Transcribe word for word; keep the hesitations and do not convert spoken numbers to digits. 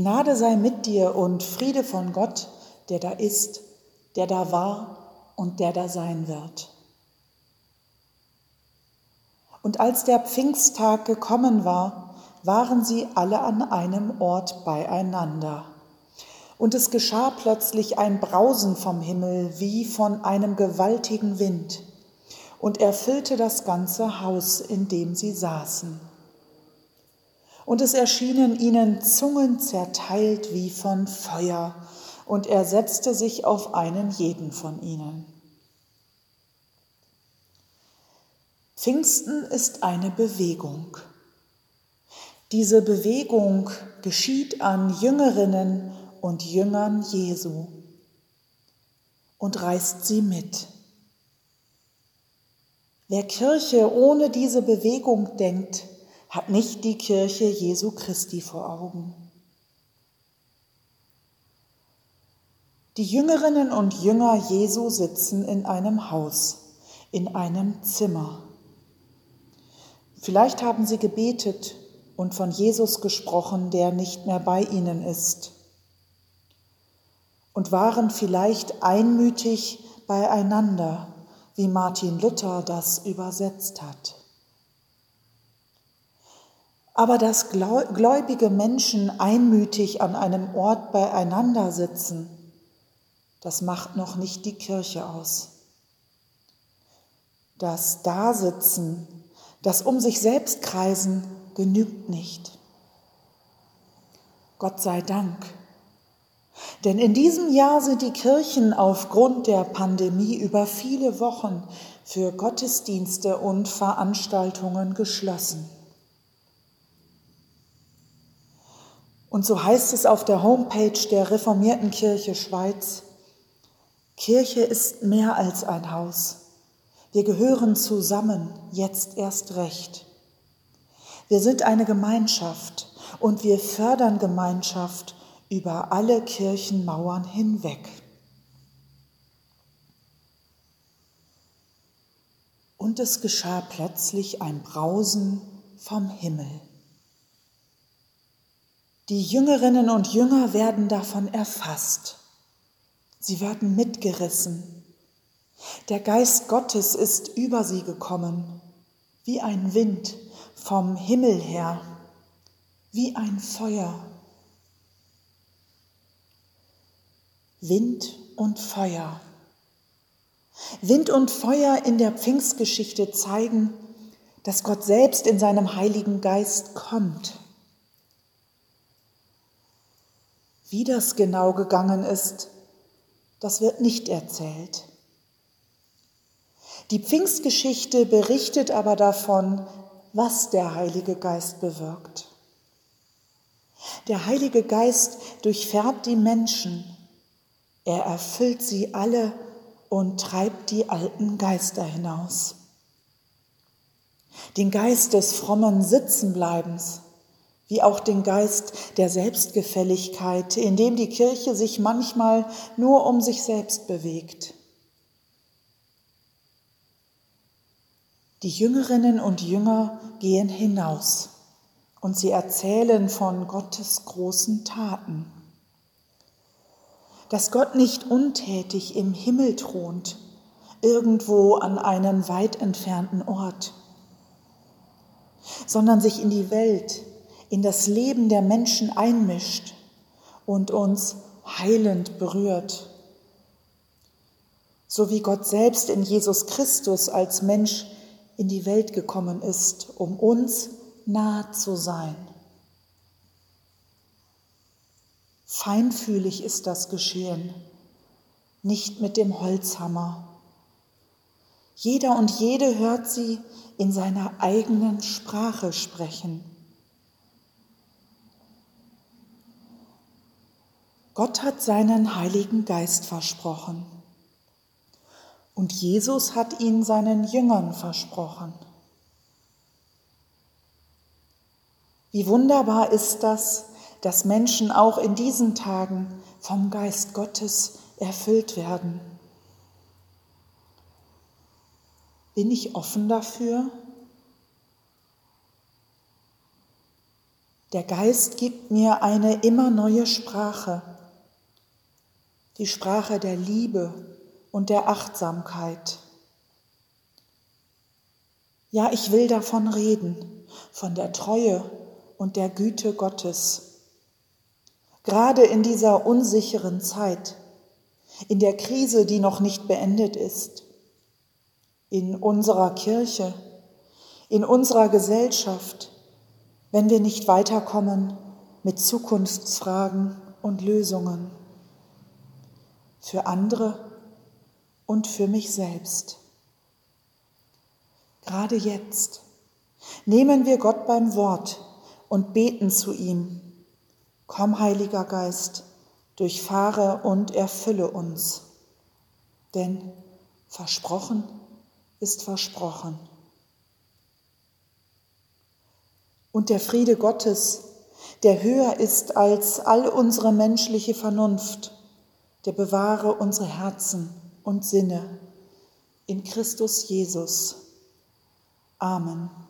Gnade sei mit dir und Friede von Gott, der da ist, der da war und der da sein wird. Und als der Pfingsttag gekommen war, waren sie alle an einem Ort beieinander. Und es geschah plötzlich ein Brausen vom Himmel wie von einem gewaltigen Wind und erfüllte das ganze Haus, in dem sie saßen. Und es erschienen ihnen Zungen zerteilt wie von Feuer, und er setzte sich auf einen jeden von ihnen. Pfingsten ist eine Bewegung. Diese Bewegung geschieht an Jüngerinnen und Jüngern Jesu und reißt sie mit. Wer Kirche ohne diese Bewegung denkt, hat nicht die Kirche Jesu Christi vor Augen. Die Jüngerinnen und Jünger Jesu sitzen in einem Haus, in einem Zimmer. Vielleicht haben sie gebetet und von Jesus gesprochen, der nicht mehr bei ihnen ist, und waren vielleicht einmütig beieinander, wie Martin Luther das übersetzt hat. Aber dass gläubige Menschen einmütig an einem Ort beieinander sitzen, das macht noch nicht die Kirche aus. Das Dasitzen, das um sich selbst kreisen, genügt nicht. Gott sei Dank. Denn in diesem Jahr sind die Kirchen aufgrund der Pandemie über viele Wochen für Gottesdienste und Veranstaltungen geschlossen. Und so heißt es auf der Homepage der Reformierten Kirche Schweiz: Kirche ist mehr als ein Haus. Wir gehören zusammen, jetzt erst recht. Wir sind eine Gemeinschaft und wir fördern Gemeinschaft über alle Kirchenmauern hinweg. Und es geschah plötzlich ein Brausen vom Himmel. Die Jüngerinnen und Jünger werden davon erfasst. Sie werden mitgerissen. Der Geist Gottes ist über sie gekommen, wie ein Wind vom Himmel her, wie ein Feuer. Wind und Feuer. Wind und Feuer in der Pfingstgeschichte zeigen, dass Gott selbst in seinem Heiligen Geist kommt. Wie das genau gegangen ist, das wird nicht erzählt. Die Pfingstgeschichte berichtet aber davon, was der Heilige Geist bewirkt. Der Heilige Geist durchfährt die Menschen, er erfüllt sie alle und treibt die alten Geister hinaus. Den Geist des frommen Sitzenbleibens, wie auch den Geist der Selbstgefälligkeit, in dem die Kirche sich manchmal nur um sich selbst bewegt. Die Jüngerinnen und Jünger gehen hinaus und sie erzählen von Gottes großen Taten. Dass Gott nicht untätig im Himmel thront, irgendwo an einem weit entfernten Ort, sondern sich in die Welt, in das Leben der Menschen einmischt und uns heilend berührt. So wie Gott selbst in Jesus Christus als Mensch in die Welt gekommen ist, um uns nah zu sein. Feinfühlig ist das geschehen, nicht mit dem Holzhammer. Jeder und jede hört sie in seiner eigenen Sprache sprechen. Gott hat seinen Heiligen Geist versprochen und Jesus hat ihn seinen Jüngern versprochen. Wie wunderbar ist das, dass Menschen auch in diesen Tagen vom Geist Gottes erfüllt werden. Bin ich offen dafür? Der Geist gibt mir eine immer neue Sprache, die Sprache der Liebe und der Achtsamkeit. Ja, ich will davon reden, von der Treue und der Güte Gottes. Gerade in dieser unsicheren Zeit, in der Krise, die noch nicht beendet ist, in unserer Kirche, in unserer Gesellschaft, wenn wir nicht weiterkommen mit Zukunftsfragen und Lösungen. Für andere und für mich selbst. Gerade jetzt nehmen wir Gott beim Wort und beten zu ihm. Komm, Heiliger Geist, durchfahre und erfülle uns. Denn versprochen ist versprochen. Und der Friede Gottes, der höher ist als all unsere menschliche Vernunft, der bewahre unsere Herzen und Sinne in Christus Jesus. Amen.